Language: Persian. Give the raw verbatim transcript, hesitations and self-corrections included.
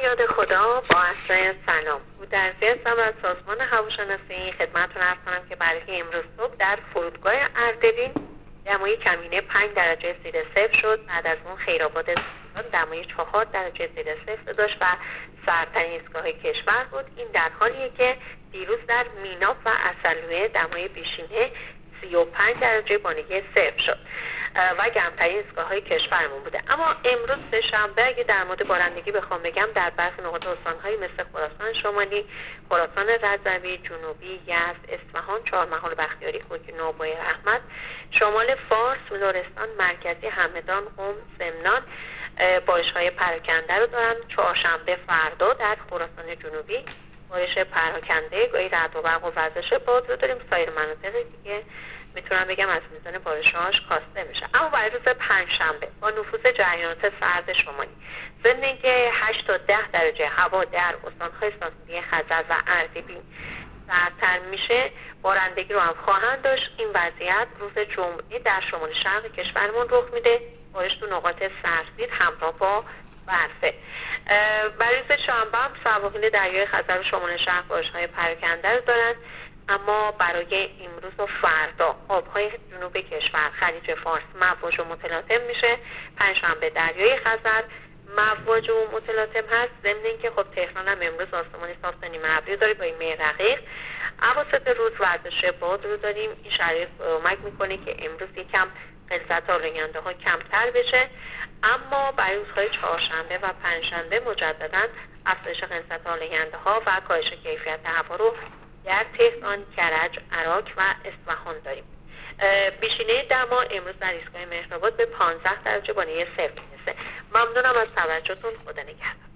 یاد خدا با عرض سلام. بودرزی هستم از سازمان هواشناسی. خدمتتون عرض کنم که برای امروز صبح در فرودگاه اردبیل دمای کمینه پنج درجه زیر صفر شد. بعد از اون خیرآباد دمای چهار درجه زیر صفر داشت و سردترین ایستگاه کشور بود. این در حالیه که دیروز در میناف و اصلویه دمای بیشینه سی و پنج درجه بانگی صفر شد و گرمترین ایستگاه‌های کشورمون بوده. اما امروز سه‌شنبه اگه در مورد بارندگی بخوام بگم، در برخی نقاط استان‌های مثل خراسان شمالی، خراسان رضوی، جنوبی، یزد، اصفهان، چهارمحال، بختیاری، خوکی، نوبای رحمت، شمال فارس، لرستان، مرکزی، همدان، قم، سمنان بارش‌های پراکنده رو دارن. چهارشنبه فردا در خراسان جنوبی بارش پراکنده، گاهی رعد و برق و وزش باد رو داریم. سایر مناطق دیگه میتونم بگم از میزان بارش‌هاش کاسته میشه. اما برای روز پنجشنبه با نفوذ جریانات سرد شمالی، ضمن اینکه هشت تا ده درجه هوا در استان‌های ساسیدی خزر و اردبیل سردتر میشه، بارندگی رو هم خواهند داشت. این وضعیت روز جمعه در شمال شرق کشورمون رخ میده. بارش تو نقاط سرسیر همراه با برفه. برای روز شنبه هم سواحل دریای خزر و شمال شرق بارش‌های پراکنده رو دارن. اما برای امروز و فردا آبهای جنوب کشور، خلیج فارس مواج و متلاطم میشه. پنجشنبه دریای خزر مواج و متلاطم هست. ضمن اینکه خب تهران هم امروز آسمان صاف تا نیمه ابری داره با مه رقیق. اواسط روز ورزش باد رو داریم. این شرایط کمک میکنه که امروز یکم غلظت آلاینده ها کمتر بشه. اما برای روزهای چهارشنبه و پنجشنبه مجددا افزایش غلظت آلاینده ها و کاهش کیفیت هوا رو در تهران، کرج، عراق و اصفهان داریم. بیشینه دما امروز در ایستگاه مهرآباد به پانزده درجه بانگی صفر میرسه. ممنونم از توجهتون. خدا نگهدار.